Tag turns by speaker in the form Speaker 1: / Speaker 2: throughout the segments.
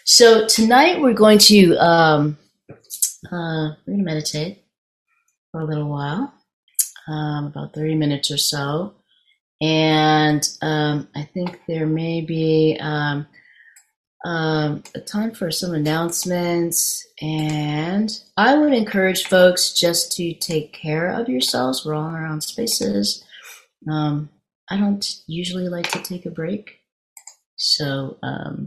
Speaker 1: So tonight we're going to meditate for a little while, about 30 minutes or so. And I think there may be a time for some announcements. And I would encourage folks just to take care of yourselves. We're all in our own spaces. I don't usually like to take a break. So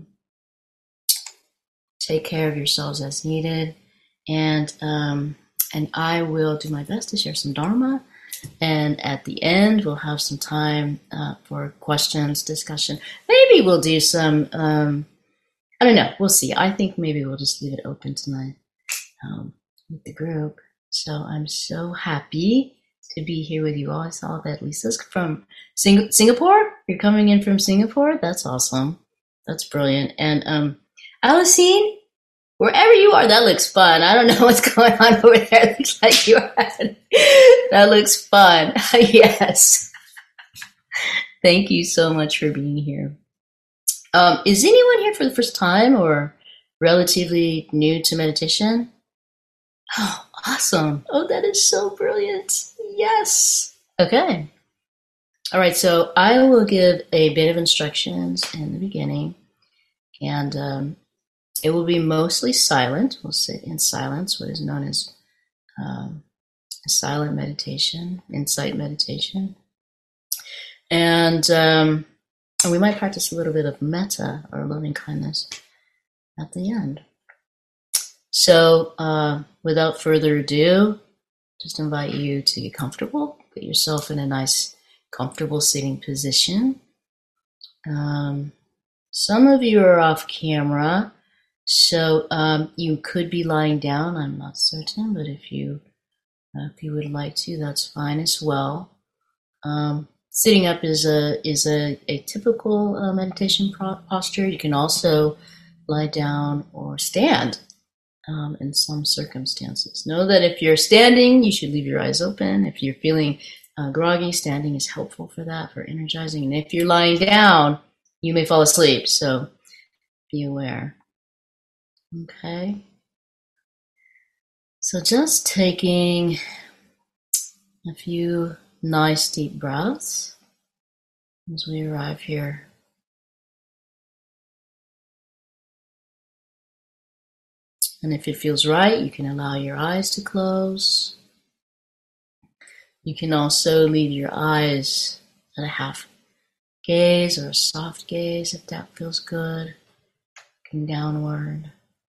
Speaker 1: take care of yourselves as needed. And I will do my best to share some Dharma. And at the end, we'll have some time for questions, discussion. Maybe we'll do some, I don't know, we'll see. I think maybe we'll just leave it open tonight with the group. So I'm so happy to be here with you all. I saw that Lisa's from Singapore. You're coming in from Singapore? That's awesome. That's brilliant. And Alicine, wherever you are, that looks fun. I don't know what's going on over there. It looks like you're that looks fun. Yes. Thank you so much for being here. Is anyone here for the first time or relatively new to meditation? Oh, awesome. Oh, that is so brilliant. Yes. Okay. All right, so I will give a bit of instructions in the beginning, and it will be mostly silent. We'll sit in silence, what is known as a silent meditation, insight meditation. And we might practice a little bit of metta, or loving kindness, at the end. So without further ado, just invite you to get comfortable. Get yourself in a nice, comfortable sitting position. Some of you are off camera, so you could be lying down. I'm not certain, but if you would like to, that's fine as well. Sitting up is a typical meditation posture. You can also lie down or stand in some circumstances. Know that if you're standing, you should leave your eyes open. If you're feeling groggy, standing is helpful for that, for energizing. And if you're lying down, you may fall asleep, so be aware. Okay. So just taking a few nice deep breaths as we arrive here. And if it feels right, you can allow your eyes to close. You can also leave your eyes at a half gaze or a soft gaze if that feels good. Looking downward.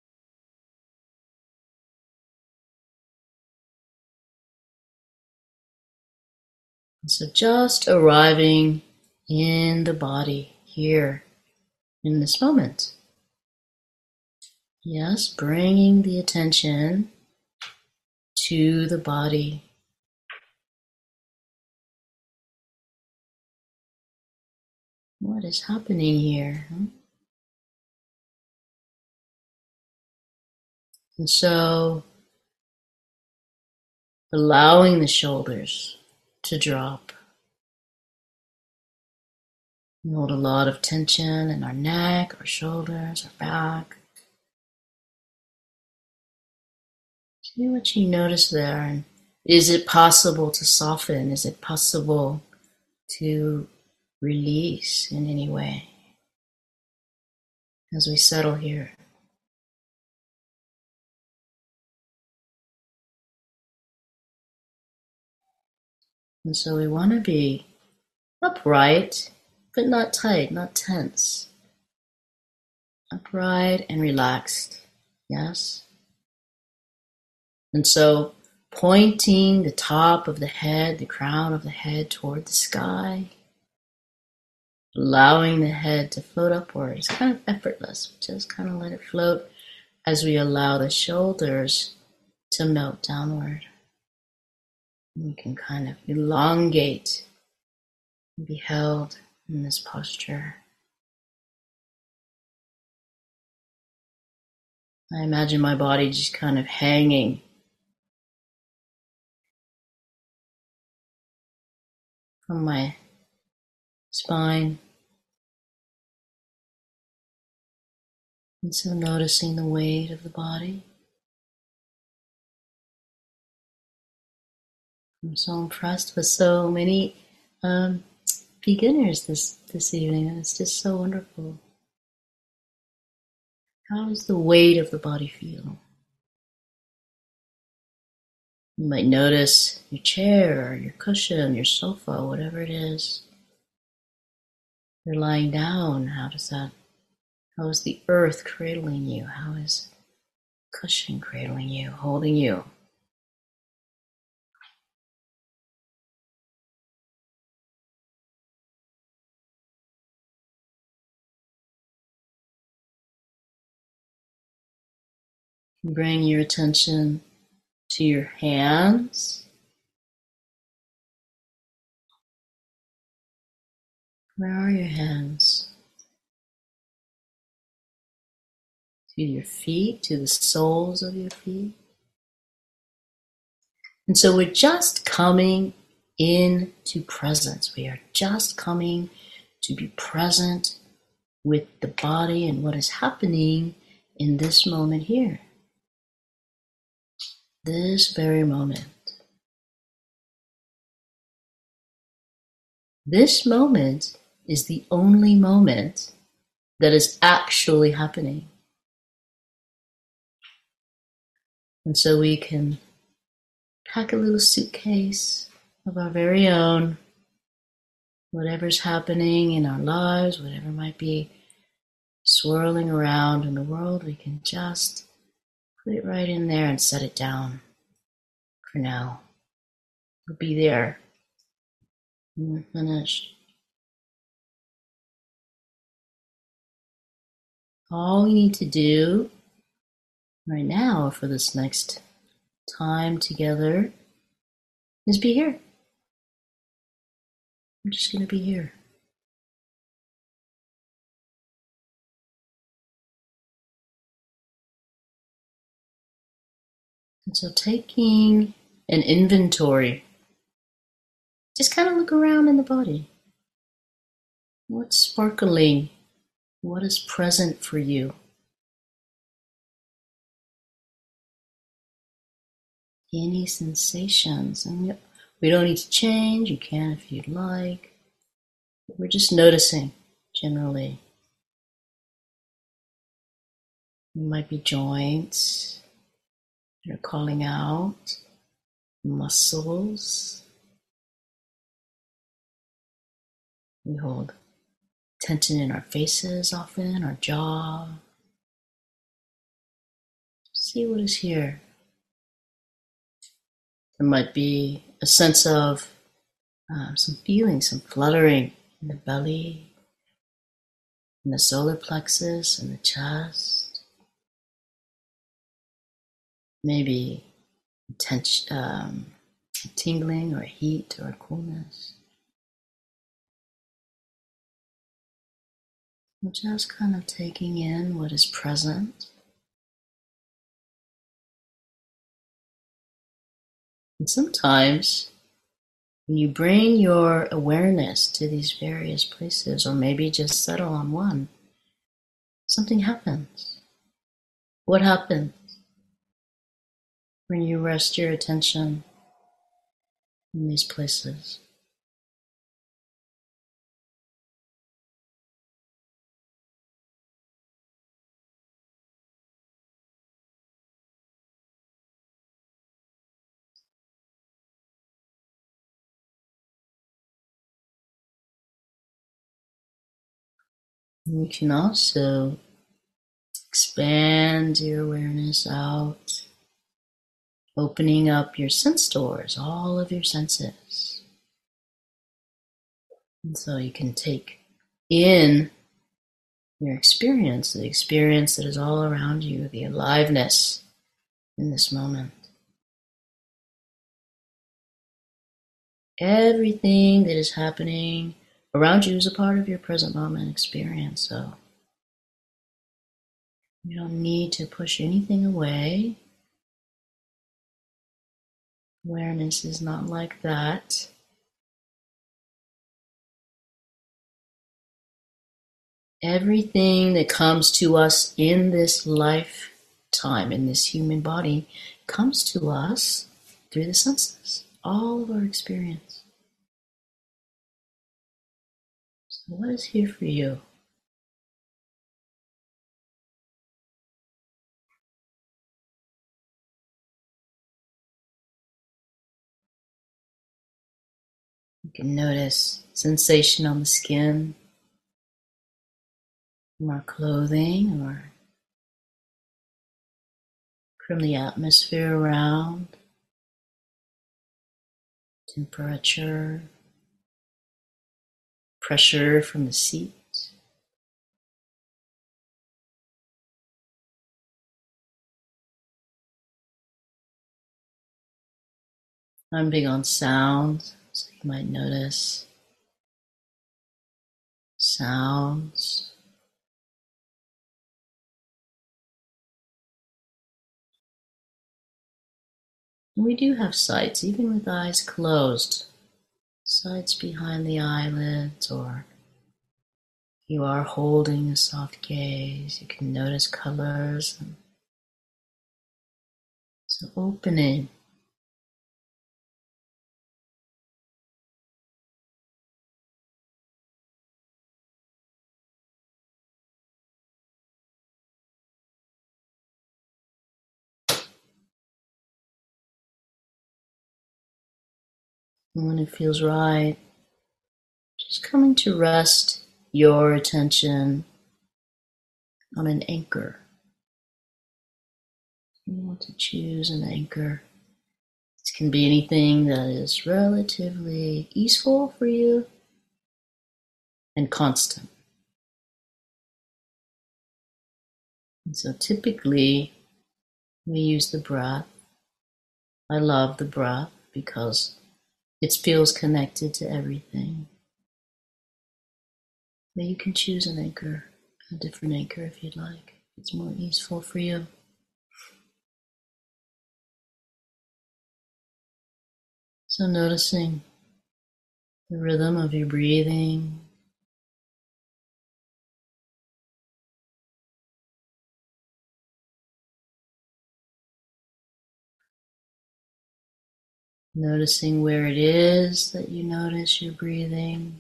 Speaker 1: And so just arriving in the body here in this moment. Yes, bringing the attention to the body. What is happening here? And so allowing the shoulders to drop. We hold a lot of tension in our neck, our shoulders, our back. See what you notice there. And is it possible to soften? Is it possible to release in any way as we settle here? And so we want to be upright, but not tight, not tense. Upright and relaxed, yes? And so pointing the top of the head, the crown of the head toward the sky, allowing the head to float upwards, kind of effortless. Just kind of let it float as we allow the shoulders to melt downward. And we can kind of elongate and be held in this posture. I imagine my body just kind of hanging from my spine. And so noticing the weight of the body. I'm so impressed with so many beginners this evening, and it's just so wonderful. How does the weight of the body feel? You might notice your chair, or your cushion, your sofa, whatever it is. You're lying down. How is the earth cradling you? How is cushion cradling you, holding you? Bring your attention to your hands. Where are your hands? To your feet, to the soles of your feet. And so we're just coming into presence. We are just coming to be present with the body and what is happening in this moment here. This very moment. This moment is the only moment that is actually happening. And so we can pack a little suitcase of our very own, whatever's happening in our lives, whatever might be swirling around in the world, we can just put it right in there and set it down for now. We'll be there when we're finished. All we need to do right now for this next time together is be here. We're just going to be here. And so taking an inventory, just kind of look around in the body. What's sparkling? What is present for you? Any sensations? And we don't need to change. You can if you'd like. But we're just noticing generally. There might be joints that are calling out, muscles. We hold tension in our faces often, our jaw. See what is here. There might be a sense of some feeling, some fluttering in the belly, in the solar plexus, in the chest. Maybe tingling or heat or coolness. We're just kind of taking in what is present. And sometimes when you bring your awareness to these various places, or maybe just settle on one, something happens. What happens when you rest your attention in these places? You can also expand your awareness out, opening up your sense doors, all of your senses. And so you can take in your experience, the experience that is all around you, the aliveness in this moment. Everything that is happening around you is a part of your present moment experience, so you don't need to push anything away. Awareness is not like that. Everything that comes to us in this lifetime, in this human body, comes to us through the senses. All of our experience. So what is here for you? You can notice sensation on the skin, from our clothing, or from the atmosphere around, temperature, pressure from the seat. I'm big on sound, so you might notice sounds. And we do have sights, even with eyes closed. Sights behind the eyelids, or you are holding a soft gaze. You can notice colors. And so opening. And when it feels right, just coming to rest your attention on an anchor. You want to choose an anchor. This can be anything that is relatively easeful for you and constant. And so typically we use the breath. I love the breath because it feels connected to everything. But you can choose an anchor, a different anchor if you'd like. It's more easeful for you. So noticing the rhythm of your breathing. Noticing where it is that you notice your breathing.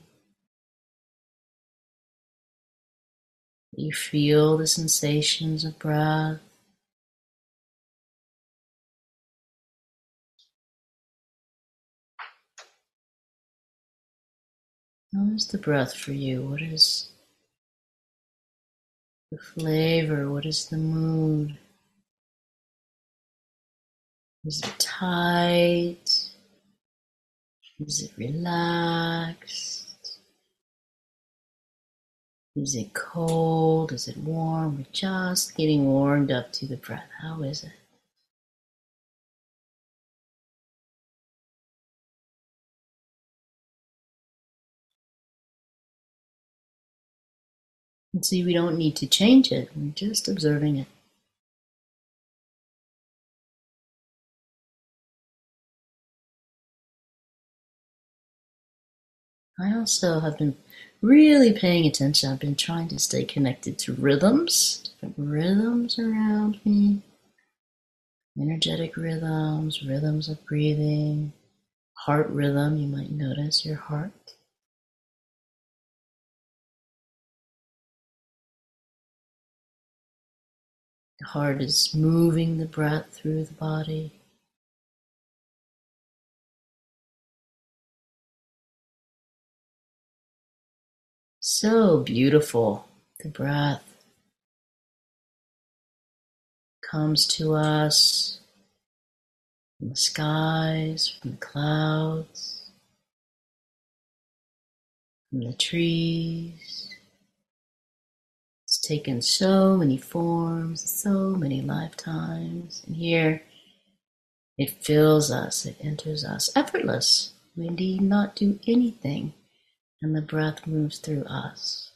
Speaker 1: You feel the sensations of breath. How is the breath for you? What is the flavor? What is the mood? Is it tight? Is it relaxed? Is it cold? Is it warm? We're just getting warmed up to the breath. How is it? And see, we don't need to change it. We're just observing it. I also have been really paying attention. I've been trying to stay connected to rhythms, different rhythms around me, energetic rhythms, rhythms of breathing, heart rhythm. You might notice your heart. The heart is moving the breath through the body. So beautiful. The breath comes to us from the skies, from the clouds, from the trees. It's taken so many forms, so many lifetimes. And here it fills us, it enters us, effortless. We need not do anything, and the breath moves through us.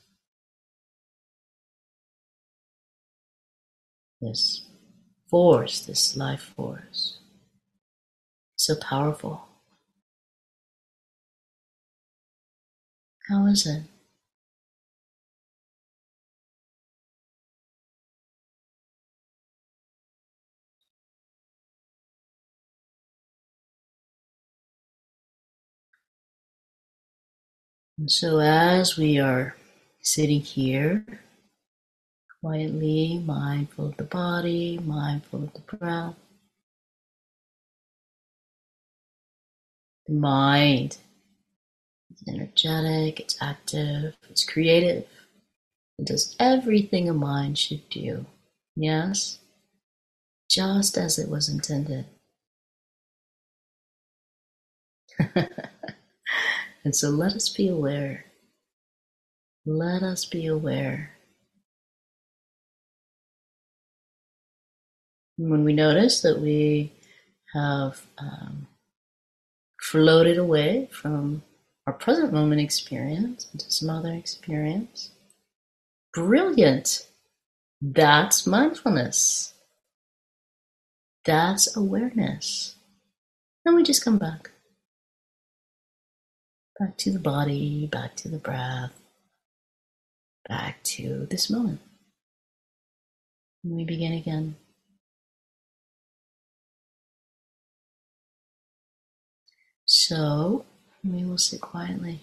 Speaker 1: This force, this life force, so powerful. How is it? And so as we are sitting here, quietly mindful of the body, mindful of the breath, the mind is energetic, it's active, it's creative. It does everything a mind should do. Yes, just as it was intended. And so let us be aware. Let us be aware. When we notice that we have floated away from our present moment experience into some other experience, brilliant. That's mindfulness. That's awareness. Then we just come back. Back to the body, back to the breath, back to this moment. And we begin again. So we will sit quietly.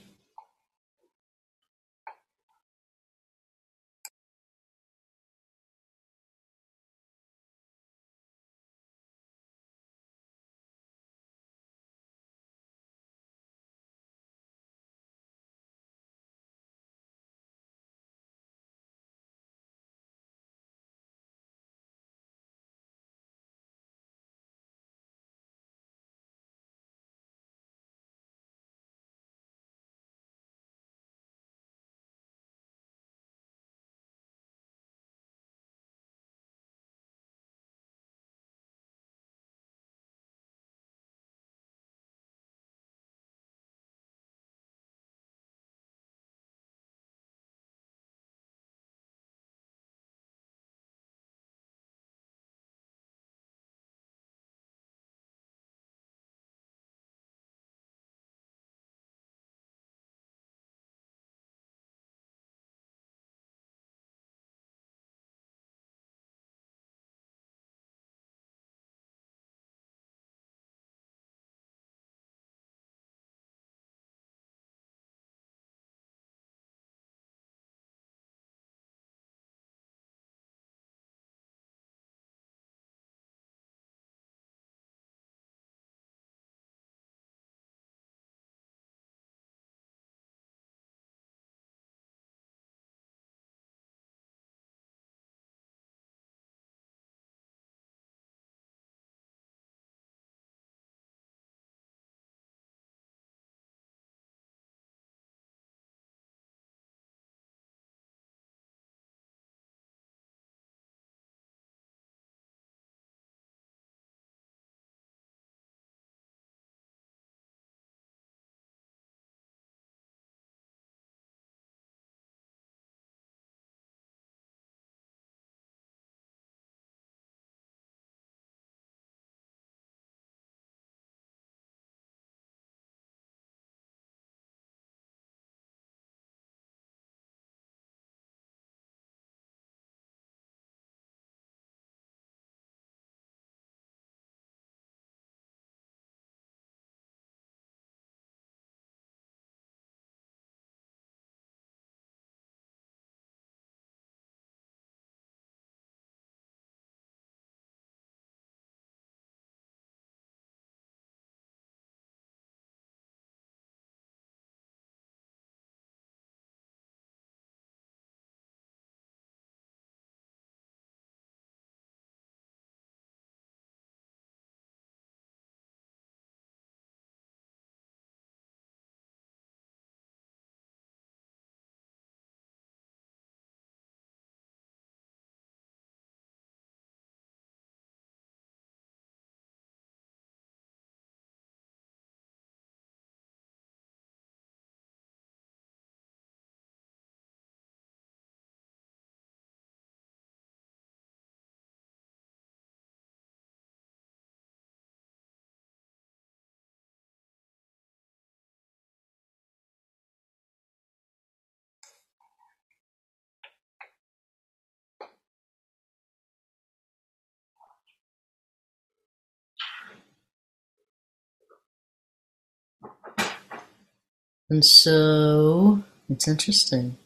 Speaker 1: And so it's interesting.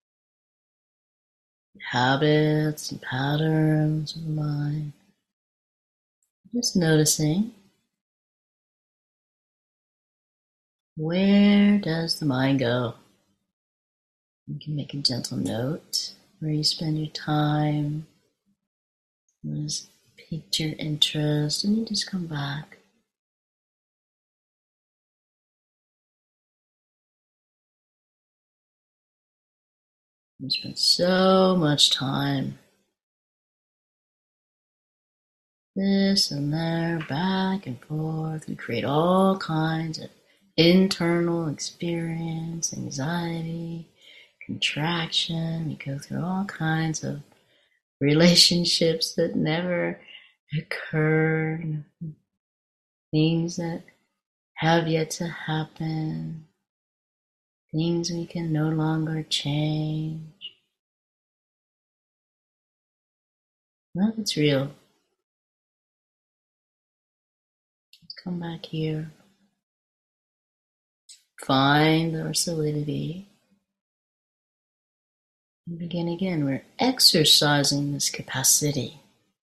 Speaker 1: Habits and patterns of the mind. Just noticing, where does the mind go? You can make a gentle note where you spend your time. Just piqued your interest, and you just come back. You spend so much time this and there, back and forth. We create all kinds of internal experience, anxiety, contraction. We go through all kinds of relationships that never occurred, things that have yet to happen, things we can no longer change. None of it's real. Let's come back here. Find our solidity. And begin again. We're exercising this capacity.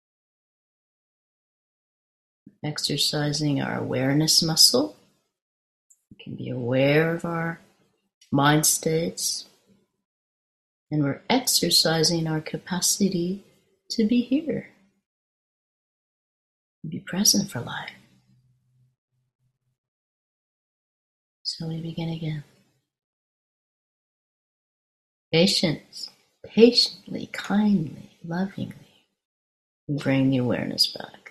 Speaker 1: Exercising our awareness muscle. We can be aware of our mind states. And we're exercising our capacity to be here. Be present for life. So we begin again. Patience, patiently, kindly, lovingly, we bring the awareness back.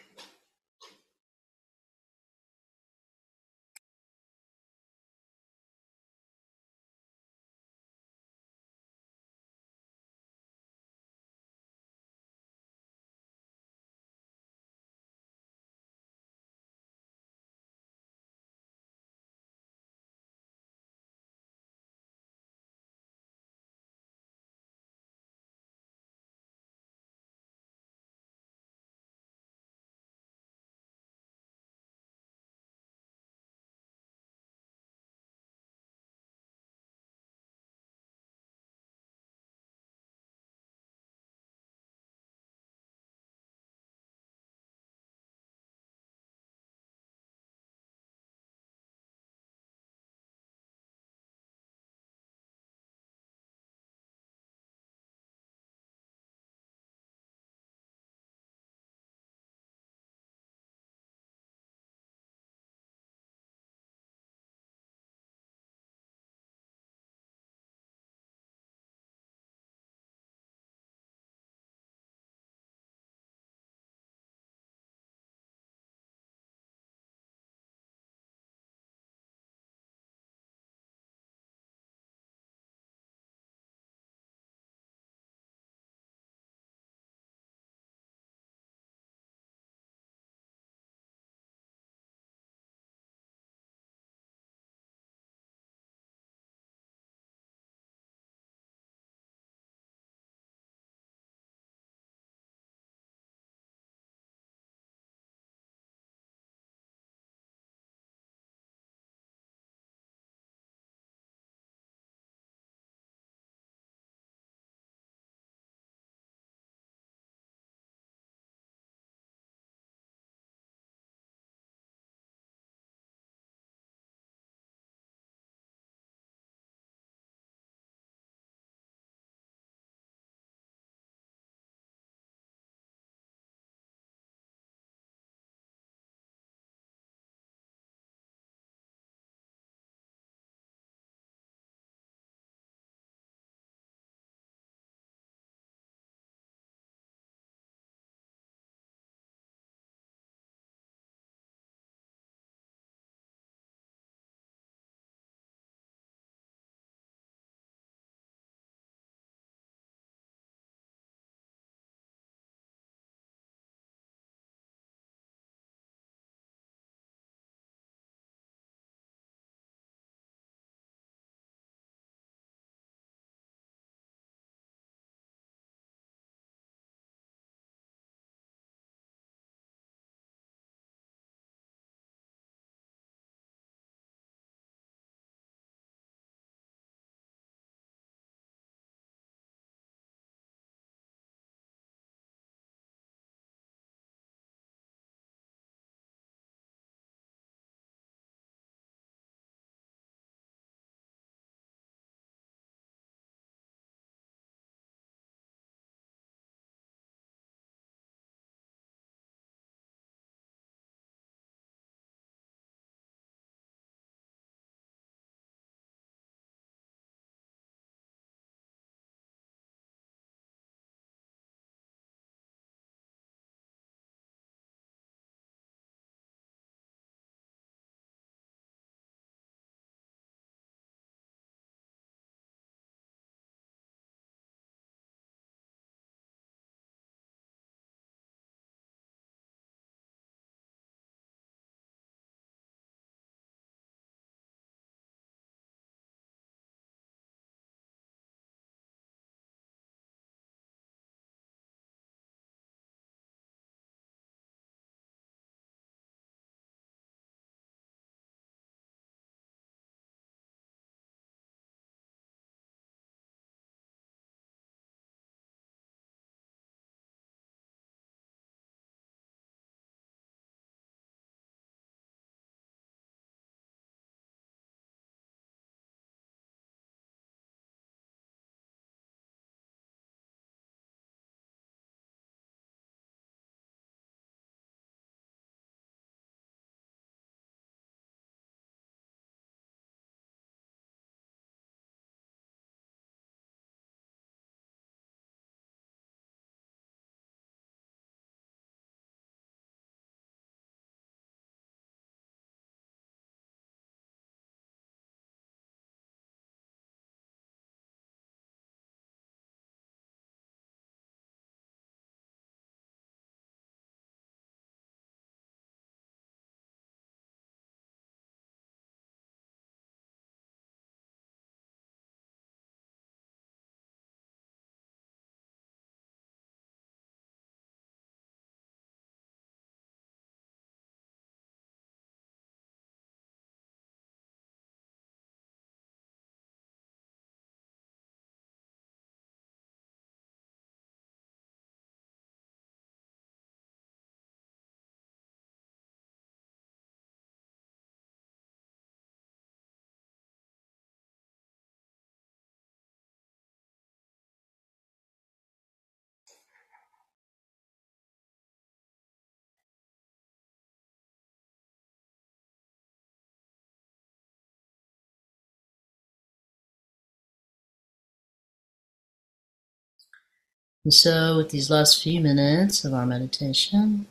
Speaker 1: And so, with these last few minutes of our meditation,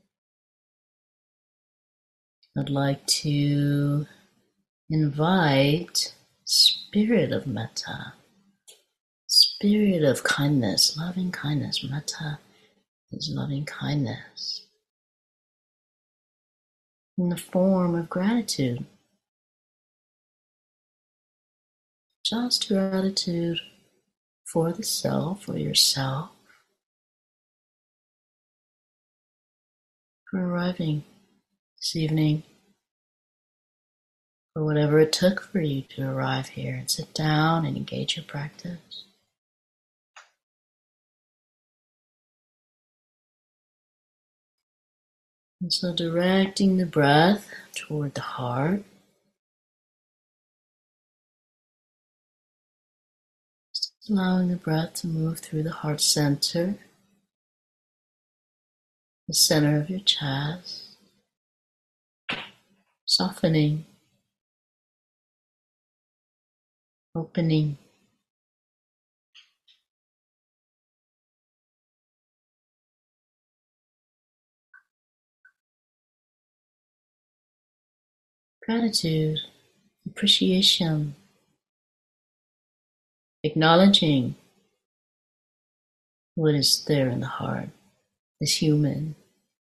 Speaker 1: I'd like to invite spirit of metta, spirit of kindness, loving kindness. Metta is loving kindness in the form of gratitude. Just gratitude for the self, for yourself, for arriving this evening, for whatever it took for you to arrive here and sit down and engage your practice. And so directing the breath toward the heart, allowing the breath to move through the heart center, the center of your chest, softening, opening. Gratitude, appreciation, acknowledging what is there in the heart, is human,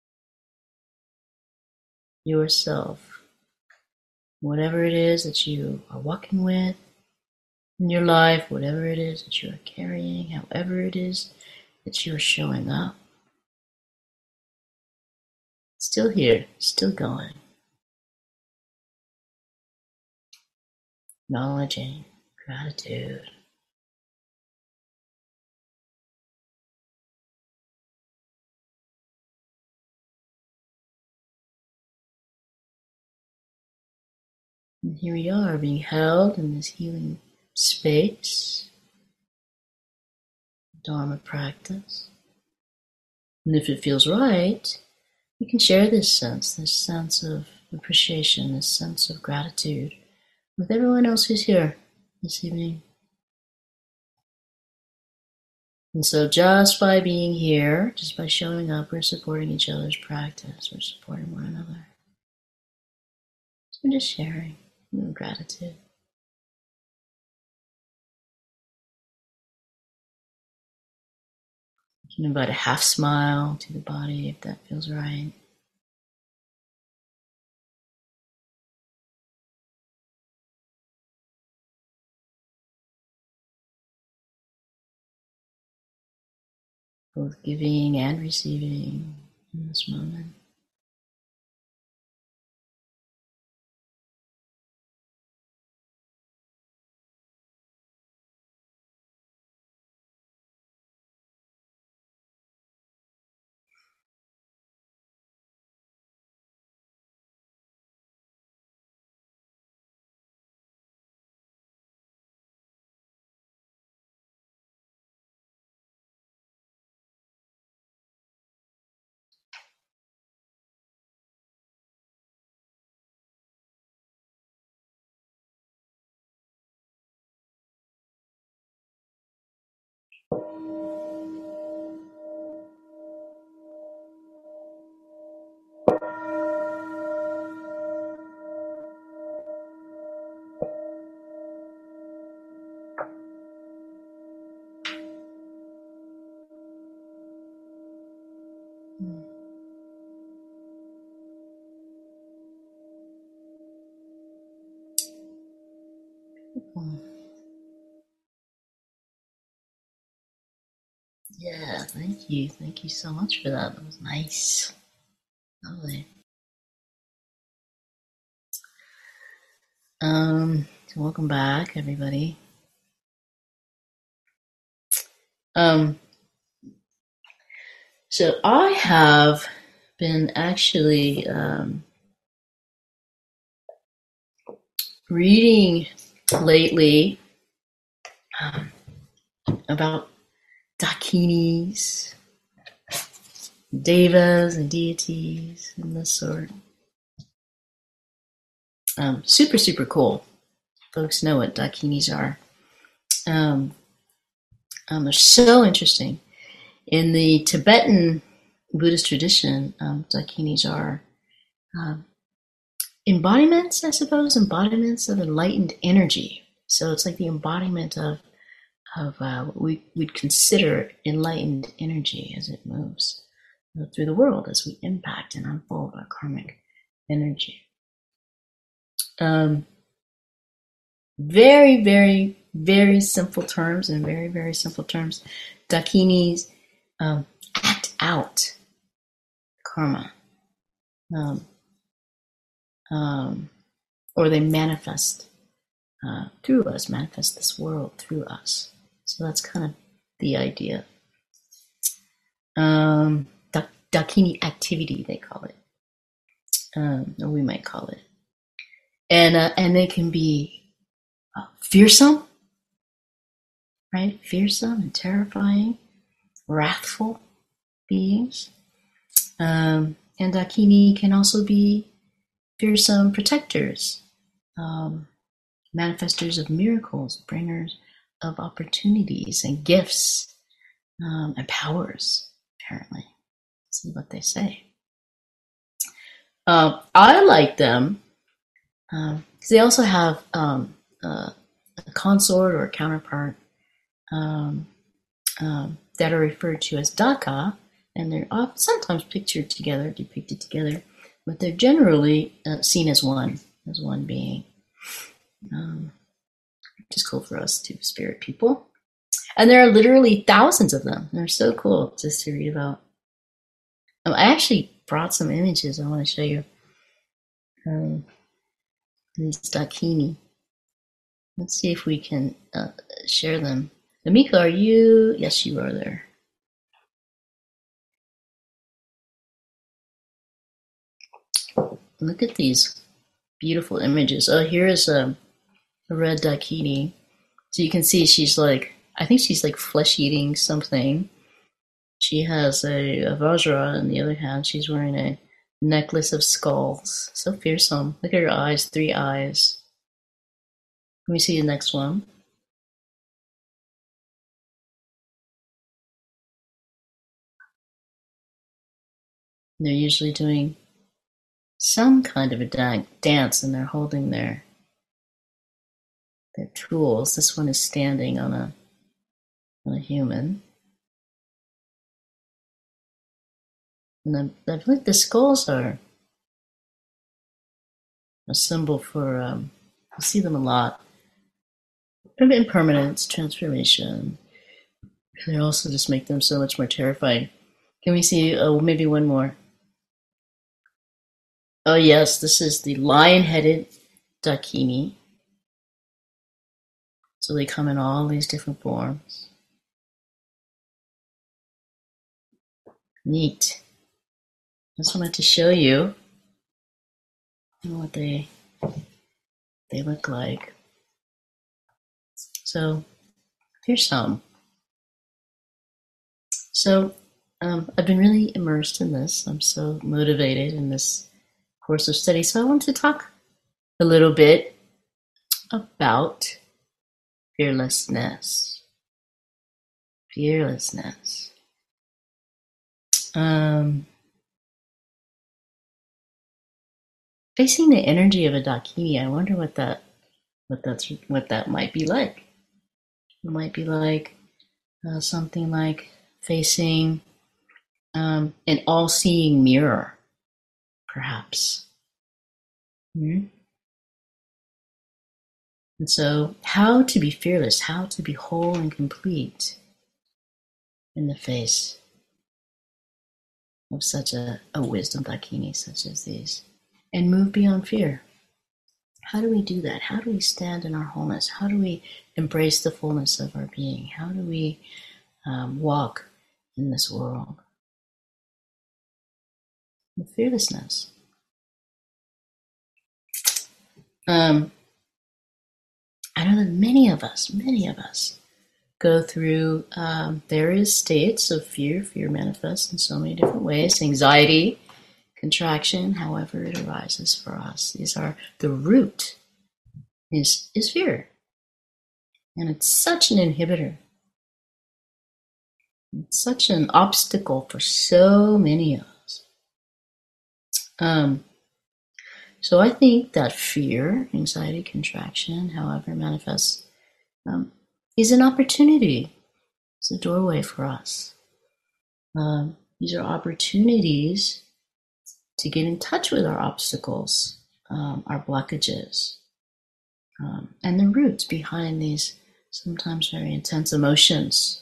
Speaker 1: yourself, whatever it is that you are walking with in your life, whatever it is that you are carrying, however it is that you are showing up, still here, still going, acknowledging gratitude. And here we are, being held in this healing space, Dharma practice. And if it feels right, you can share this sense of appreciation, this sense of gratitude with everyone else who's here this evening. And so just by being here, just by showing up, we're supporting each other's practice, we're supporting one another. So we're just sharing gratitude. You can invite a half smile to the body if that feels right. Both giving and receiving in this moment. Yeah, thank you. Thank you so much for that. That was nice. Lovely. So welcome back, everybody. So I have been actually reading lately about dakinis, devas, and deities, and this sort. Super, super cool. Folks know what dakinis are. They're so interesting. In the Tibetan Buddhist tradition, dakinis are embodiments, I suppose, embodiments of enlightened energy. So it's like the embodiment of what we'd consider enlightened energy as it moves through the world, as we impact and unfold our karmic energy. Very, very, very simple terms, in very, very simple terms, dakinis act out karma. Or they manifest through us, manifest this world through us. So that's kind of the idea. Dakini activity, they call it. Or we might call it. And they can be fearsome, right? Fearsome and terrifying, wrathful beings. And dakini can also be fearsome protectors, manifestors of miracles, bringers of opportunities and gifts and powers, apparently. Let's see what they say. I like them because they also have a consort or a counterpart that are referred to as daka, and they're sometimes depicted together, but they're generally seen as one being, which is cool for us two spirit people. And there are literally thousands of them. They're so cool just to read about. I actually brought some images I want to show you. These dakini. Let's see if we can share them. Amika, are you? Yes, you are there. Look at these beautiful images. Oh, here is a red dakini. So you can see she's like, I think she's like flesh eating something. She has a vajra in the other hand. She's wearing a necklace of skulls. So fearsome. Look at her eyes, 3 eyes. Let me see the next one. They're usually doing some kind of a dance, and they're holding their tools. This one is standing on a human. And I believe the skulls are a symbol for, I see them a lot, impermanence, transformation. They also just make them so much more terrifying. Can we see, maybe one more? Oh yes, this is the lion-headed dakini. So they come in all these different forms. Neat. Just wanted to show you what they look like. So here's some. So I've been really immersed in this. I'm so motivated in this course of study. So I want to talk a little bit about fearlessness. Fearlessness. Facing the energy of a dakini, I wonder what that might be like. It might be like something like facing an all-seeing mirror, perhaps. Mm-hmm. And so, how to be fearless, how to be whole and complete in the face of such a wisdom dakini such as these, and move beyond fear. How do we do that? How do we stand in our wholeness? How do we embrace the fullness of our being? How do we walk in this world with fearlessness? I know that many of us go through various states of fear. Fear manifests in so many different ways. Anxiety, contraction, however it arises for us. These are the root is fear. And it's such an inhibitor It's such an obstacle for so many of us. So I think that fear, anxiety, contraction, however it manifests, is an opportunity. It's a doorway for us. These are opportunities to get in touch with our obstacles, our blockages, and the roots behind these sometimes very intense emotions.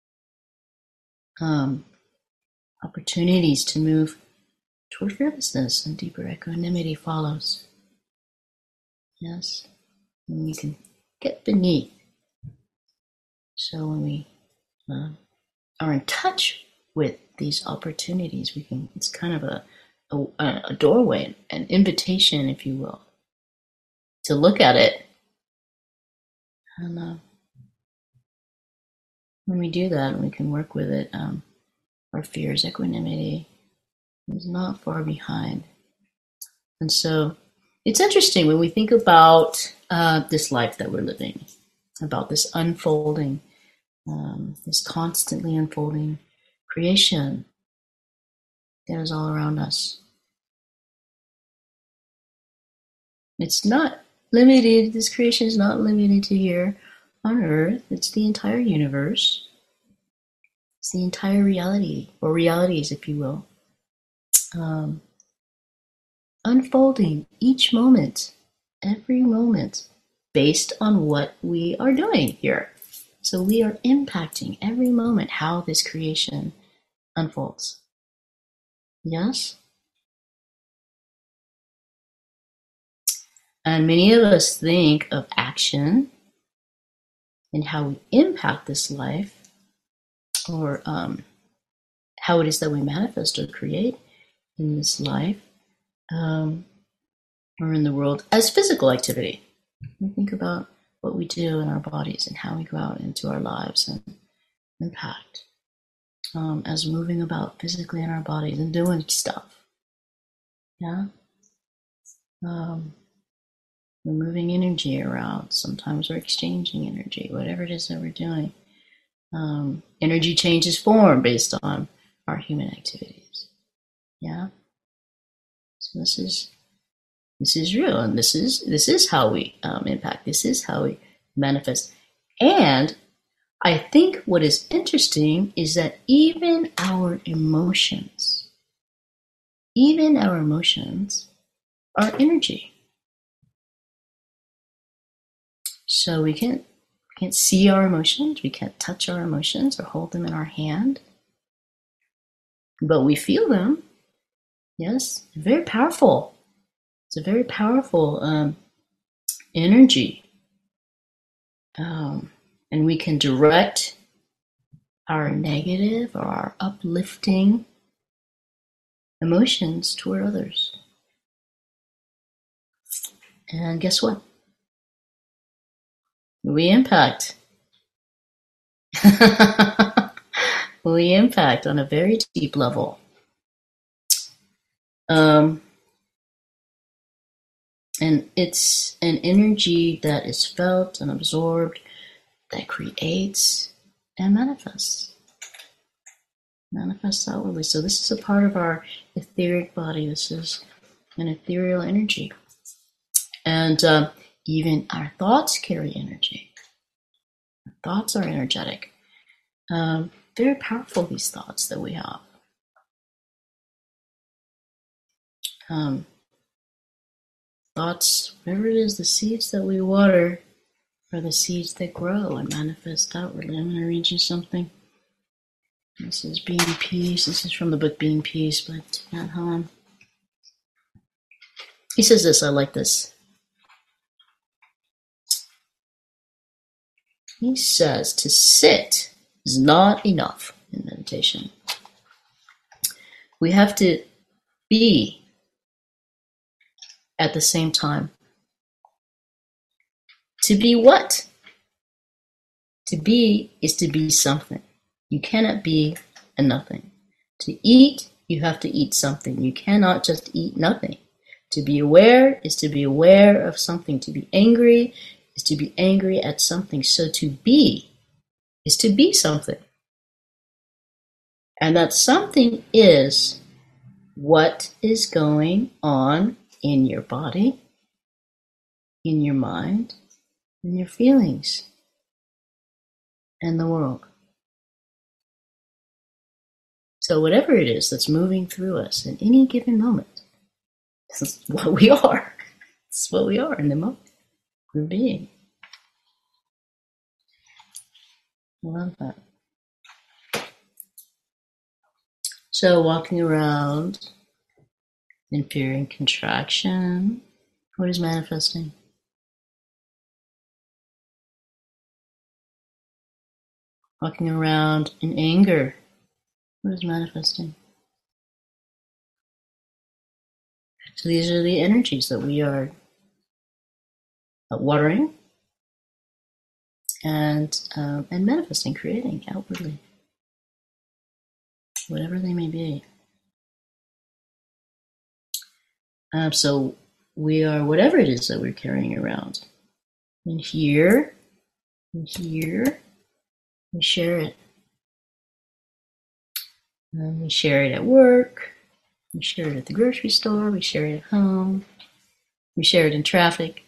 Speaker 1: Opportunities to move toward fearlessness, and deeper equanimity follows. Yes, and we can get beneath. So when we are in touch with these opportunities, we can. It's kind of a doorway, an invitation, if you will, to look at it. And when we do that, and we can work with it, our fears, equanimity is not far behind. And so it's interesting when we think about this life that we're living, about this unfolding, this constantly unfolding creation that is all around us. It's not limited, this creation is not limited to here on Earth. It's the entire universe. It's the entire reality, or realities, if you will. Unfolding each moment, every moment, based on what we are doing here. So we are impacting every moment how this creation unfolds. Yes? And many of us think of action and how we impact this life, or how it is that we manifest or create in this life, or in the world, as physical activity. We think about what we do in our bodies and how we go out into our lives and impact, as moving about physically in our bodies and doing stuff. Yeah? We're moving energy around. Sometimes we're exchanging energy, whatever it is that we're doing. Energy changes form based on our human activities. Yeah? So this is real, and this is how we impact. This is how we manifest. And I think what is interesting is that even our emotions are energy. So we can't see our emotions, we can't touch our emotions or hold them in our hand, but we feel them. Yes, very powerful. It's a very powerful energy. And we can direct our negative or our uplifting emotions toward others. And guess what? We impact. We impact on a very deep level. And it's an energy that is felt and absorbed, that creates and manifests outwardly. So this is a part of our etheric body. This is an ethereal energy. And even our thoughts carry energy. Our thoughts are energetic. Very powerful, these thoughts that we have. Thoughts, whatever it is, the seeds that we water are the seeds that grow and manifest outwardly. I'm going to read you something. This is Being Peace. This is from the book Being Peace by Thich Nhat Hanh. He says this, I like this. He says to sit is not enough in meditation. We have to be at the same time. To be what? To be is to be something. You cannot be a nothing. To eat, you have to eat something. You cannot just eat nothing. To be aware is to be aware of something. To be angry is to be angry at something. So to be is to be something. And that something is what is going on in your body, in your mind, in your feelings, and the world. So whatever it is that's moving through us in any given moment, this is what we are. This is what we are in the moment. We're being. I love that. So walking around in fear and contraction, what is manifesting? Walking around in anger, what is manifesting? So these are the energies that we are watering and manifesting, creating outwardly, whatever they may be. So we are whatever it is that we're carrying around. And here, we share it. And we share it at work, we share it at the grocery store, we share it at home, we share it in traffic,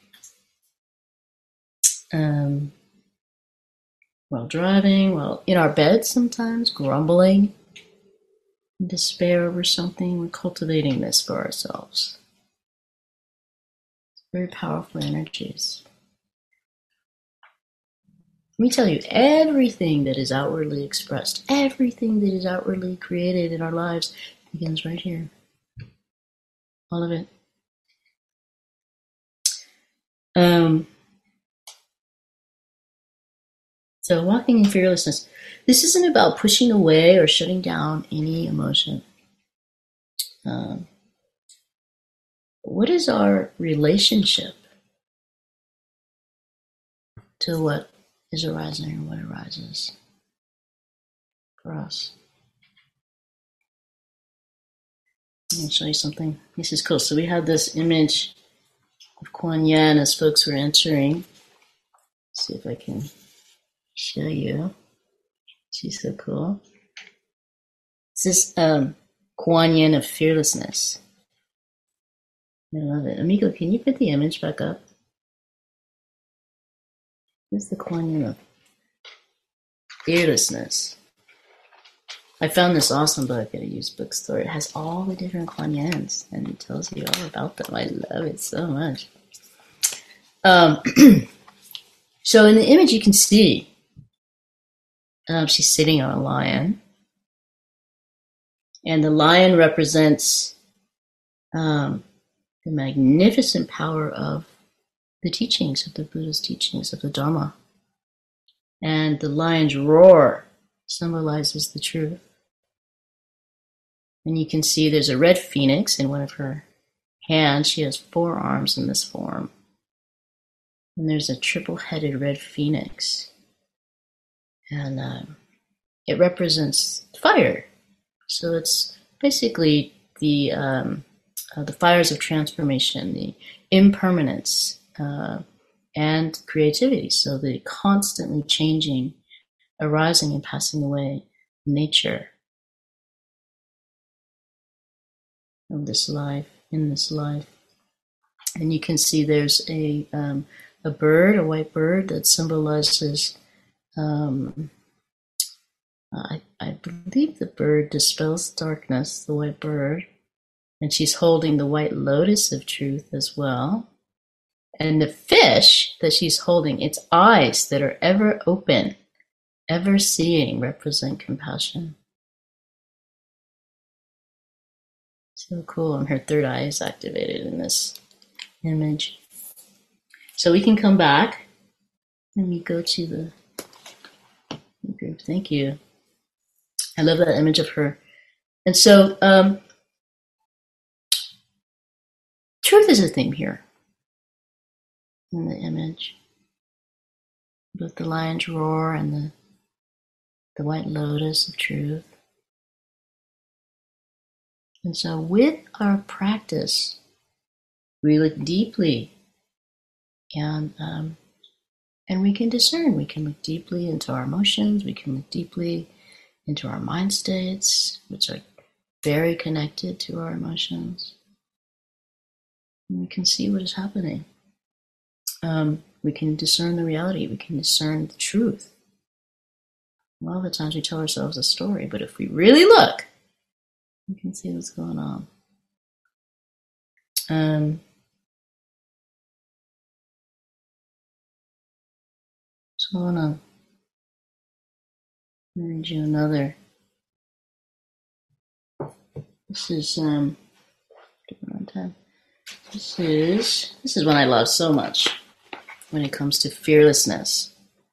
Speaker 1: while driving, while in our beds sometimes, grumbling, in despair over something. We're cultivating this for ourselves. Very powerful energies. Let me tell you, everything that is outwardly expressed, everything that is outwardly created in our lives begins right here. All of it. So walking in fearlessness. This isn't about pushing away or shutting down any emotion. What is our relationship to what is arising or what arises for us? Let me show you something. This is cool. So we have this image of Kuan Yin as folks were entering. Let's see if I can show you. She's so cool. This is Kuan Yin of fearlessness. I love it. Amigo, can you put the image back up? This is the Kuan Yin of fearlessness. I found this awesome book at a used bookstore. It has all the different Kuan Yins and it tells you all about them. I love it so much. So in the image you can see she's sitting on a lion. And the lion represents the magnificent power of the teachings, of the Buddha's teachings, of the Dharma. And the lion's roar symbolizes the truth. And you can see there's a red phoenix in one of her hands. She has 4 arms in this form. And there's a triple-headed red phoenix. And it represents fire. So it's basically the fires of transformation, the impermanence, and creativity. So the constantly changing, arising and passing away nature of this life, in this life. And you can see there's a bird, a white bird that symbolizes, I believe the bird dispels darkness, the white bird, and she's holding the white lotus of truth as well. And the fish that she's holding, its eyes that are ever open, ever seeing, represent compassion. So cool, and her third eye is activated in this image. So we can come back and we go to the group. Thank you. I love that image of her. And so truth is a theme here in the image. Both the lion's roar and the white lotus of truth. And so with our practice, we look deeply and we can discern. We can look deeply into our emotions. We can look deeply into our mind states, which are very connected to our emotions. And we can see what is happening. We can discern the reality. We can discern the truth. A lot of the times we tell ourselves a story, but if we really look, we can see what's going on. So I want to read you another. This is This is one I love so much when it comes to fearlessness.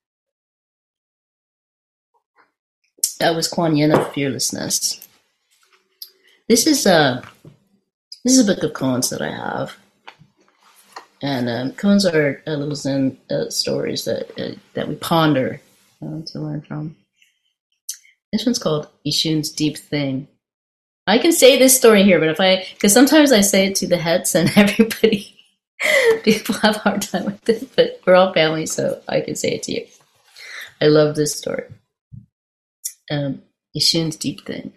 Speaker 1: That was Kuan Yin of Fearlessness. This is a book of koans that I have, and koans are little Zen stories that we ponder to learn from. This one's called Ishun's Deep Thing. I can say this story here, but because sometimes I say it to the heads and everybody, people have a hard time with it, but we're all family, so I can say it to you. I love this story. Ishun's Deep Thing.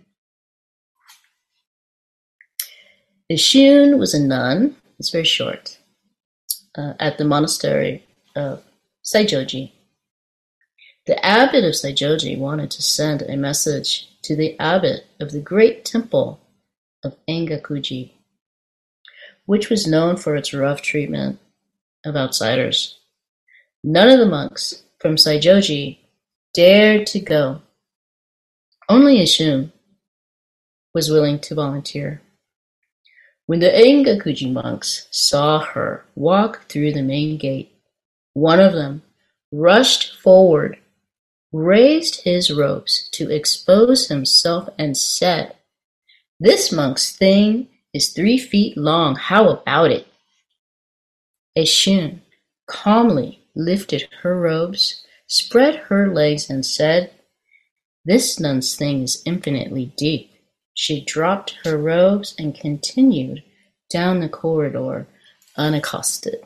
Speaker 1: Ishun was a nun, it's very short, at the monastery of Saijoji. The abbot of Saijoji wanted to send a message to the abbot of the great temple of Engakuji, which was known for its rough treatment of outsiders. None of the monks from Saijoji dared to go. Only Ishun was willing to volunteer. When the Engakuji monks saw her walk through the main gate, one of them rushed forward, raised his robes to expose himself, and said, "This monk's thing is 3 feet long. How about it?" Ishun calmly lifted her robes, spread her legs, and said, "This nun's thing is infinitely deep." She dropped her robes and continued down the corridor unaccosted.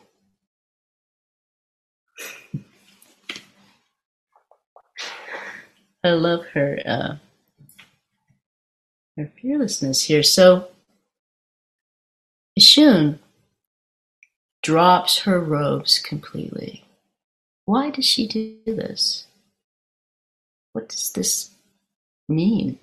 Speaker 1: I love her fearlessness here. So Ishun drops her robes completely. Why does she do this? What does this mean?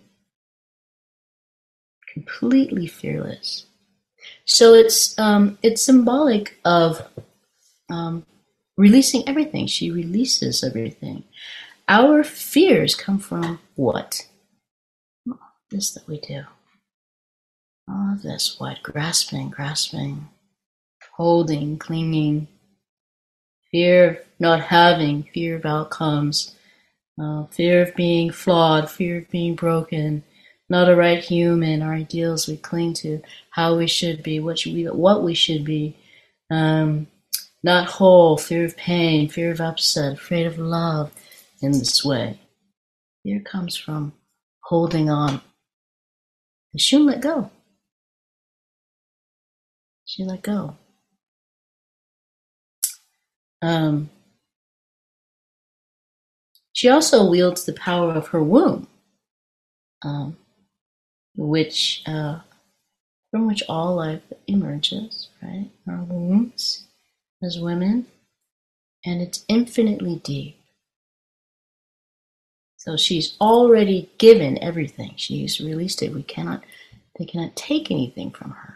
Speaker 1: Completely fearless. So it's symbolic of releasing everything. She releases everything. Our fears come from what? This that we do. All of this, what? Grasping, holding, clinging, fear of not having, fear of outcomes, fear of being flawed, fear of being broken, not a right human, our ideals we cling to, how we should be, what we should be, not whole, fear of pain, fear of upset, afraid of love in this way. Fear comes from holding on. And she let go. She let go. She also wields the power of her womb, which from which all life emerges, right? Our wombs as women, and it's infinitely deep. So she's already given everything. She's released it. They cannot take anything from her.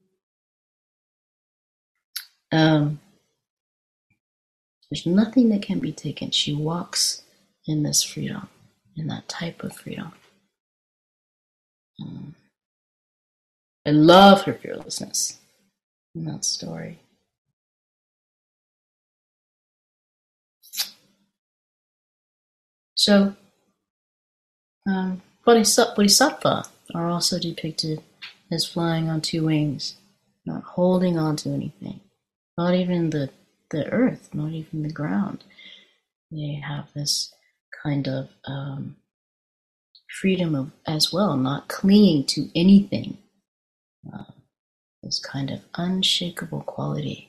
Speaker 1: There's nothing that can be taken. She walks in this freedom, in that type of freedom. I love her fearlessness in that story. So, Bodhisattva are also depicted as flying on 2 wings, not holding on to anything, not even the earth, not even the ground. They have this kind of freedom of as well, not clinging to anything. This kind of unshakable quality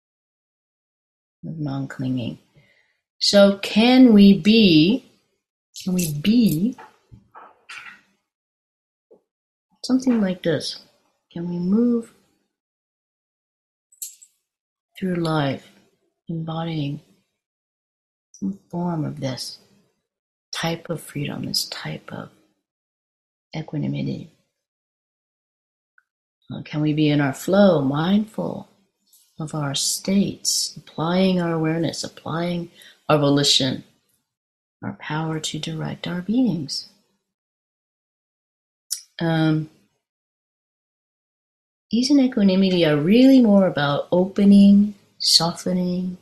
Speaker 1: of non-clinging. So can we be Something like this. Can we move through life embodying some form of this type of freedom, this type of equanimity? Can we be in our flow, mindful of our states, applying our awareness, applying our volition, our power to direct our beings? Ease and equanimity are really more about opening, softening,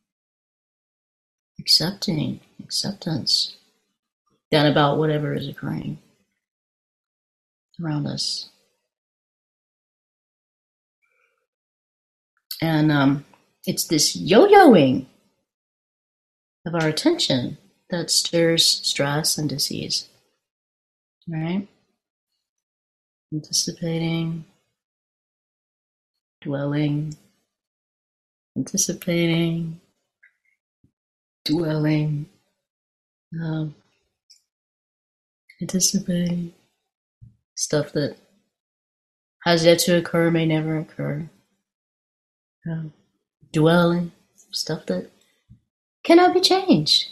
Speaker 1: acceptance, than about whatever is occurring around us. And it's this yo-yoing of our attention that stirs stress and disease, right? Anticipating, dwelling, anticipating, dwelling, anticipating, stuff that has yet to occur, may never occur, dwelling, stuff that cannot be changed.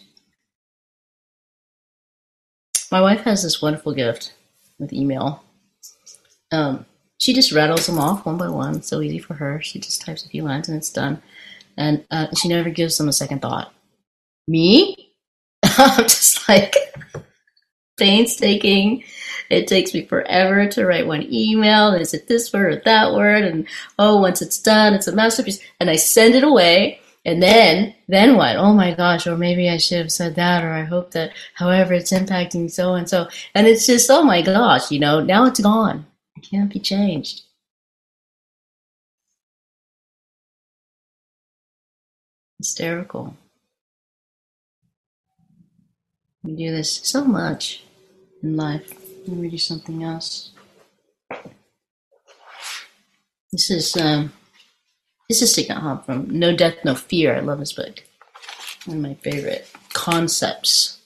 Speaker 1: My wife has this wonderful gift with email. She just rattles them off one by one. So easy for her. She just types a few lines and it's done. And she never gives them a second thought. Me? I'm just like painstaking. It takes me forever to write one email. And is it this word or that word? And once it's done, it's a masterpiece. And I send it away. And then what? Oh my gosh, or maybe I should have said that, or I hope that, however, it's impacting so and so. And it's just, oh my gosh, now it's gone. It can't be changed. Hysterical. We do this so much in life. Let me read you something else. This is Thich Nhat Hanh from No Death, No Fear. I love this book. One of my favorite concepts.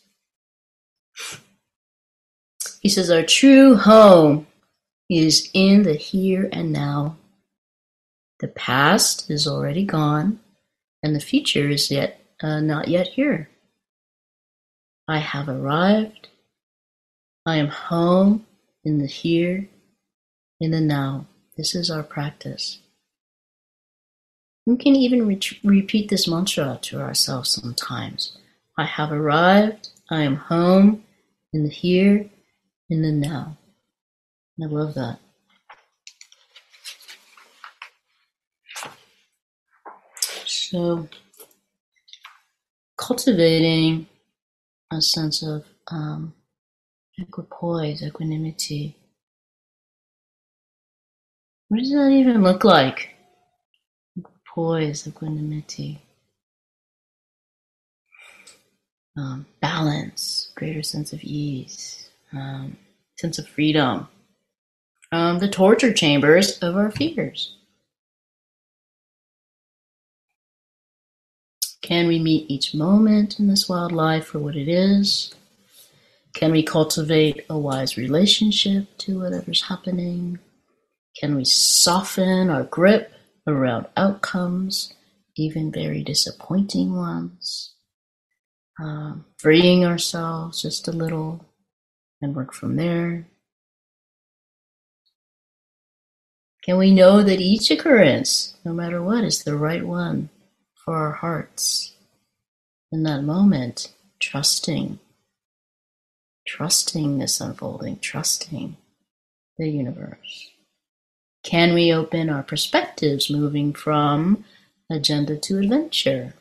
Speaker 1: He says, our true home is in the here and now. The past is already gone, and the future is not yet here. I have arrived. I am home in the here, in the now. This is our practice. We can even repeat this mantra to ourselves sometimes. I have arrived. I am home in the here, in the now. I love that. So, cultivating a sense of equipoise, equanimity. What does that even look like? Equipoise, equanimity. Balance, greater sense of ease, sense of freedom from the torture chambers of our fears. Can we meet each moment in this wild life for what it is? Can we cultivate a wise relationship to whatever's happening? Can we soften our grip around outcomes, even very disappointing ones? Freeing ourselves just a little and work from there. Can we know that each occurrence, no matter what, is the right one for our hearts? In that moment, trusting this unfolding, trusting the universe. Can we open our perspectives, moving from agenda to adventure?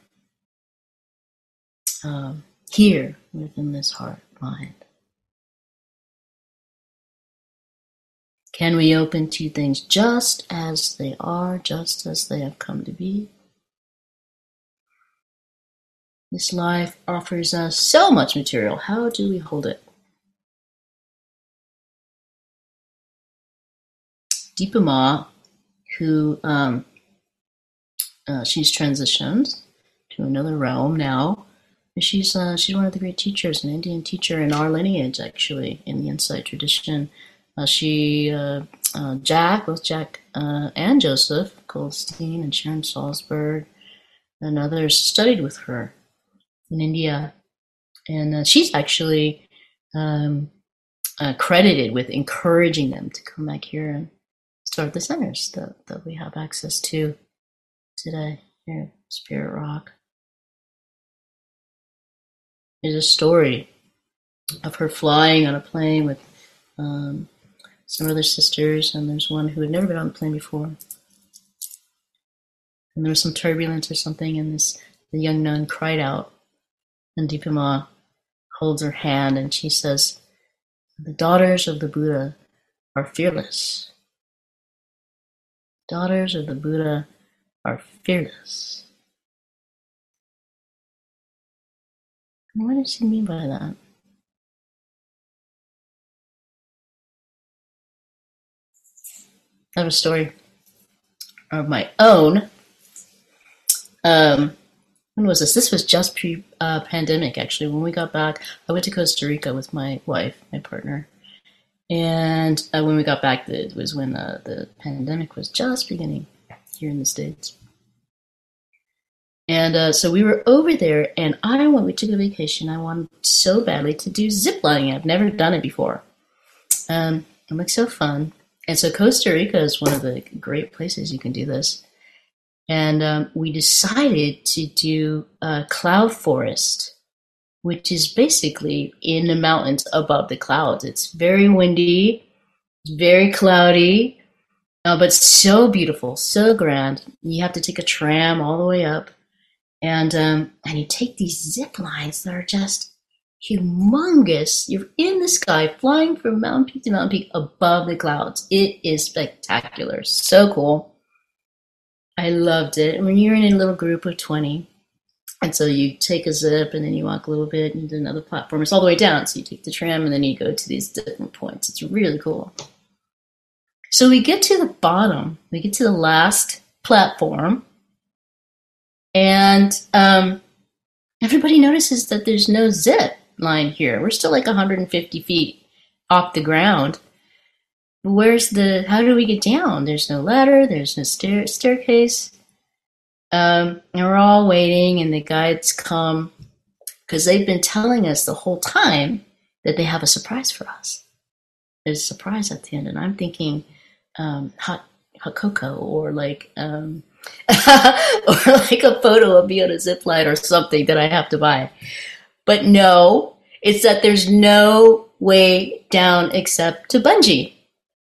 Speaker 1: Here, within this heart, mind. Can we open to things just as they are, just as they have come to be? This life offers us so much material. How do we hold it? Deepa Ma, who she's transitioned to another realm now. She's one of the great teachers, an Indian teacher in our lineage, actually, in the Insight tradition. Both Jack and Joseph Goldstein and Sharon Salzberg and others studied with her in India. And she's actually credited with encouraging them to come back here and start the centers that we have access to today here at Spirit Rock. There's a story of her flying on a plane with some other sisters, and there's one who had never been on a plane before. And there was some turbulence or something, and the young nun cried out, and Dipa Ma holds her hand, and she says, "The daughters of the Buddha are fearless. Daughters of the Buddha are fearless." And what does she mean by that? I have a story of my own. When was this? This was just pre-pandemic, actually. When we got back, I went to Costa Rica with my wife, my partner. And when we got back, it was when the pandemic was just beginning here in the States. And so we were over there, and we took a vacation. I wanted so badly to do zip lining. I've never done it before. It looks so fun. And so Costa Rica is one of the great places you can do this. And we decided to do cloud forest, which is basically in the mountains above the clouds. It's very windy, it's very cloudy, but so beautiful, so grand. You have to take a tram all the way up. And you take these zip lines that are just humongous. You're in the sky, flying from mountain peak to mountain peak above the clouds. It is spectacular. So cool. I loved it. And when you're in a little group of 20, and so you take a zip and then you walk a little bit and do another platform. It's all the way down. So you take the tram and then you go to these different points. It's really cool. So we get to the bottom. We get to the last platform. And everybody notices that there's no zip line here. We're still like 150 feet off the ground. How do we get down? There's no ladder, there's no staircase. And we're all waiting, and the guides come because they've been telling us the whole time that they have a surprise for us. There's a surprise at the end, and I'm thinking hot cocoa or like or like a photo of me on a zip line or something that I have to buy. But no, it's that there's no way down except to bungee.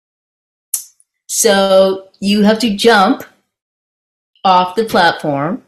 Speaker 1: So you have to jump off the platform.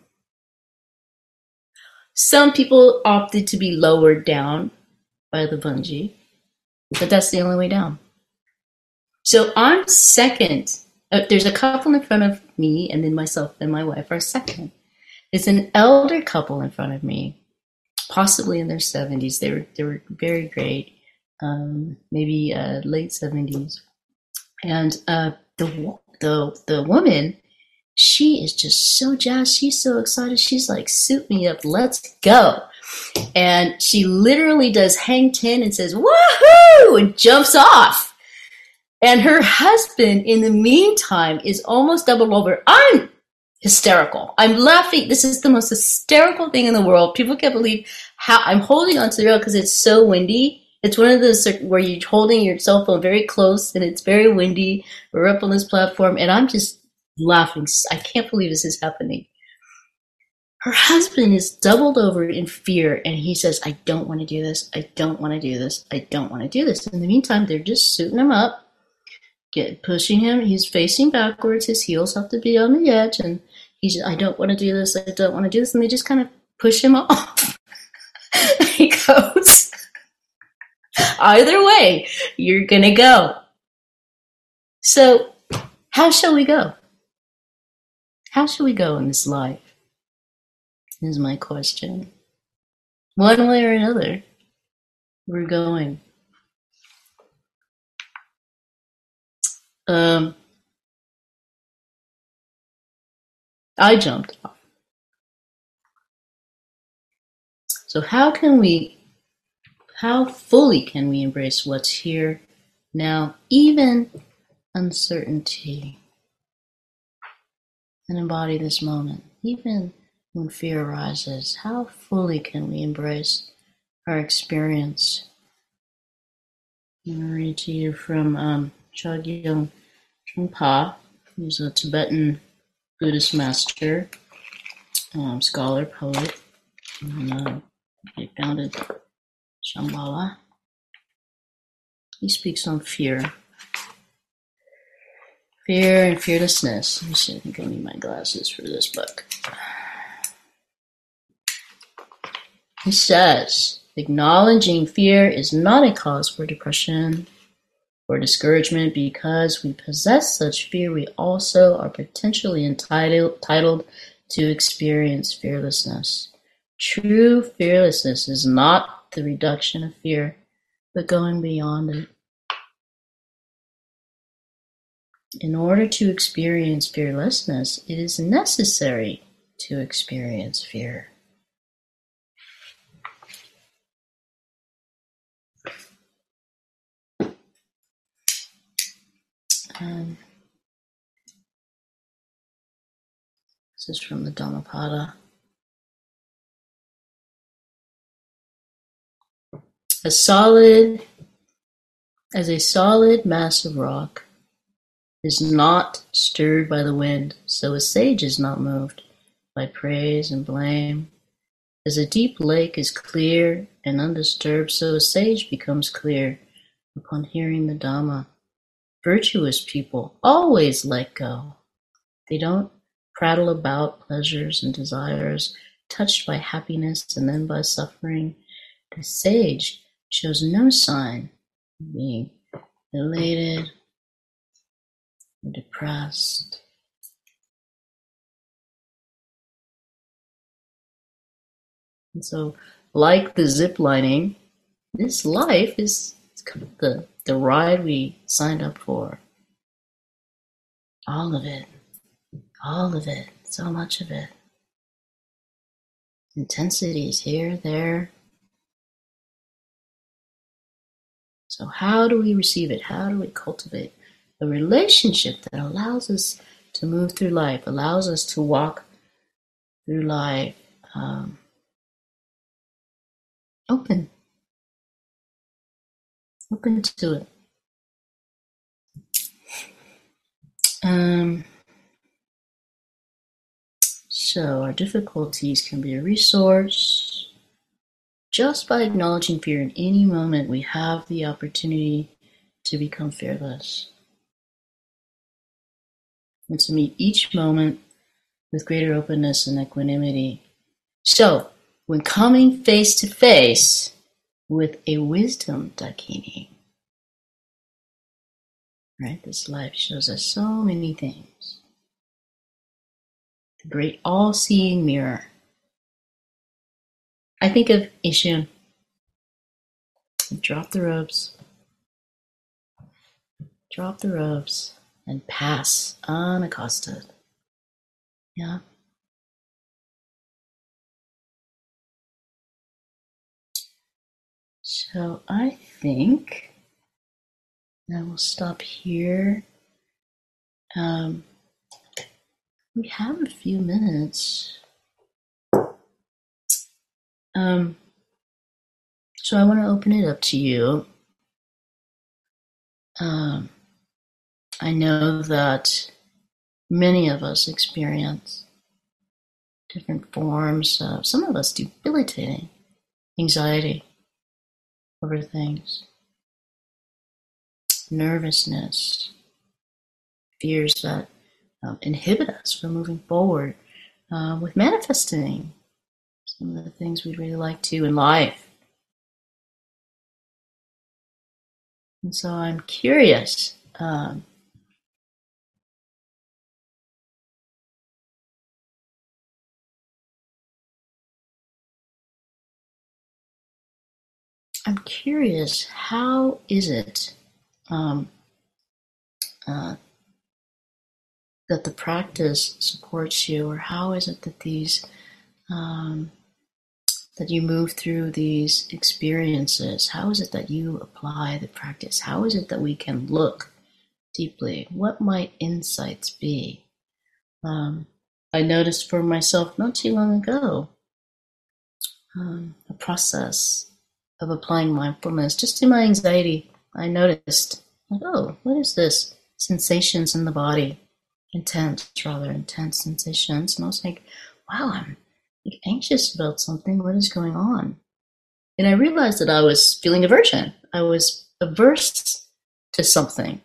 Speaker 1: Some people opted to be lowered down by the bungee, but that's the only way down. So I'm second. There's a couple in front of me, and then myself and my wife are second. There's an elder couple in front of me, possibly in their 70s. They were very great, maybe late 70s. And the woman, she is just so jazzed. She's so excited. She's like, "Suit me up, let's go!" And she literally does hang 10 and says, "Woohoo!" and jumps off. And her husband, in the meantime, is almost doubled over. I'm hysterical. I'm laughing. This is the most hysterical thing in the world. People can't believe how I'm holding onto the rail because it's so windy. It's one of those where you're holding your cell phone very close and it's very windy. We're up on this platform and I'm just laughing. I can't believe this is happening. Her husband is doubled over in fear and he says, "I don't want to do this. I don't want to do this. I don't want to do this." In the meantime, they're just suiting him up. Pushing him. He's facing backwards. His heels have to be on the edge, and he's, "I don't want to do this. I don't want to do this." And they just kind of push him off. He goes, "Either way, you're going to go." So how shall we go? How shall we go in this life? Is my question. One way or another, we're going. I jumped off. So how fully can we embrace what's here Now, even uncertainty, and embody this moment. Even when fear arises, how fully can we embrace our experience? I'm going to read to you from Chogyam Trungpa, who's a Tibetan Buddhist master, scholar, poet, and he founded Shambhala. He speaks on fear. Fear and fearlessness. Let me see, I think I need my glasses for this book. He says, acknowledging fear is not a cause for depression or discouragement. Because we possess such fear, we also are potentially entitled to experience fearlessness. True fearlessness is not the reduction of fear, but going beyond it. In order to experience fearlessness, it is necessary to experience fear. This is from the Dhammapada. As a solid mass of rock is not stirred by the wind, so a sage is not moved by praise and blame. As a deep lake is clear and undisturbed, so a sage becomes clear upon hearing the Dhamma. Virtuous people always let go. They don't prattle about pleasures and desires, touched by happiness and then by suffering. The sage shows no sign of being elated or depressed. And so, like the zip lining, this life is kind of the ride we signed up for. All of it, so much of it. Intensities here, there. So how do we receive it? How do we cultivate a relationship that allows us to move through life, allows us to walk through life open to it? So our difficulties can be a resource. Just by acknowledging fear in any moment, we have the opportunity to become fearless and to meet each moment with greater openness and equanimity. So, when coming face to face with a wisdom dakini, right? This life shows us so many things. The great all-seeing mirror. I think of Ishun. Drop the robes, and pass unaccosted. Yeah. So I think I will stop here. We have a few minutes. So I want to open it up to you. I know that many of us experience different forms of, some of us debilitating anxiety over things, nervousness, fears that inhibit us from moving forward with manifesting some of the things we'd really like to in life. And so I'm curious. I'm curious, how is it that the practice supports you, or how is it that these that you move through these experiences? How is it that you apply the practice? How is it that we can look deeply? What might insights be? I noticed for myself not too long ago a process of applying mindfulness just to my anxiety. I noticed, like, oh, what is this? Sensations in the body, rather intense sensations. And I was like, wow, I'm like anxious about something. What is going on? And I realized that I was feeling aversion. I was averse to something.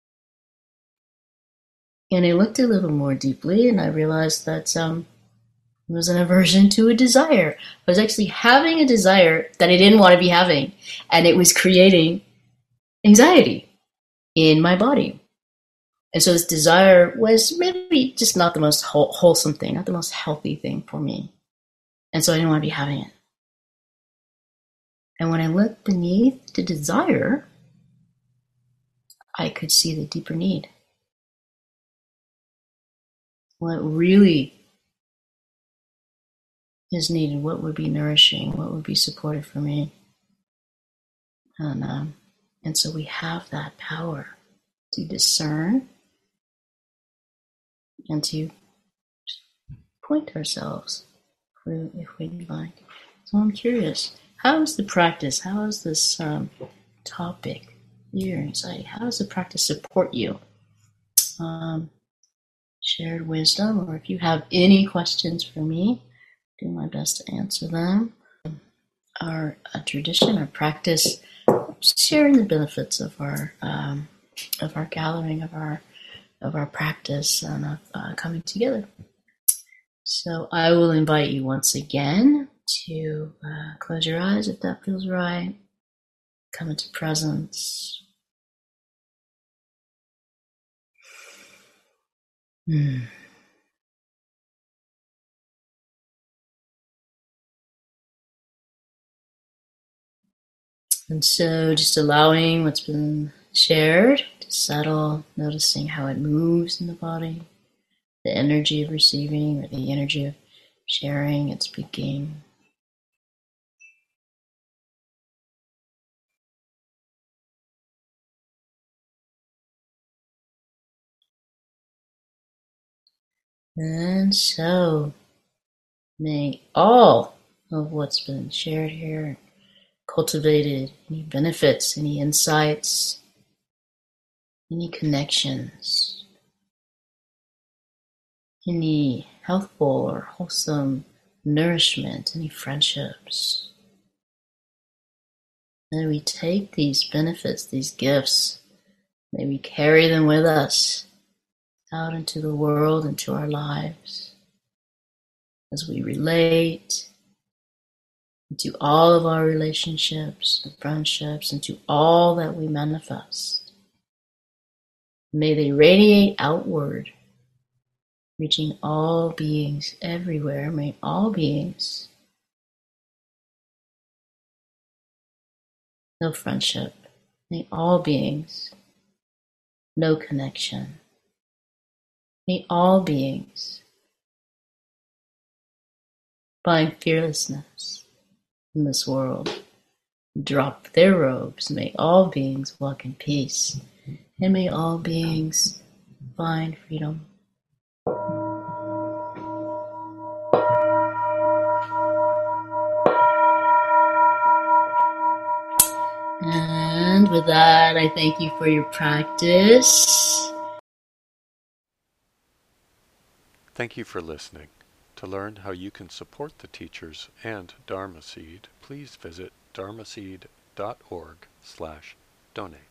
Speaker 1: And I looked a little more deeply and I realized that it was an aversion to a desire. I was actually having a desire that I didn't want to be having. And it was creating anxiety in my body. And so this desire was maybe just not the most wholesome thing, not the most healthy thing for me. And so I didn't want to be having it. And when I looked beneath the desire, I could see the deeper need. What really is needed, what would be nourishing, what would be supportive for me. And so we have that power to discern and to point ourselves if we'd like. So I'm curious, how is the practice, how is this topic, your anxiety, how does the practice support you? Shared wisdom, or if you have any questions for me, do my best to answer them. Our tradition, our practice, sharing the benefits of our gathering, of our practice, and of coming together. So I will invite you once again to close your eyes if that feels right. Come into presence. And so just allowing what's been shared to settle, noticing how it moves in the body, the energy of receiving or the energy of sharing and speaking. And so may all of what's been shared here, cultivated, any benefits, any insights, any connections, any healthful or wholesome nourishment, any friendships. May we take these benefits, these gifts, may we carry them with us out into the world, into our lives, as we relate, into all of our relationships and friendships, into all that we manifest. May they radiate outward, reaching all beings everywhere. May all beings know friendship. May all beings know connection. May all beings find fearlessness in this world. Drop their robes. May all beings walk in peace. And may all beings find freedom. And with that, I thank you for your practice.
Speaker 2: Thank you for listening. To learn how you can support the teachers and Dharma Seed, please visit dharmaseed.org/donate.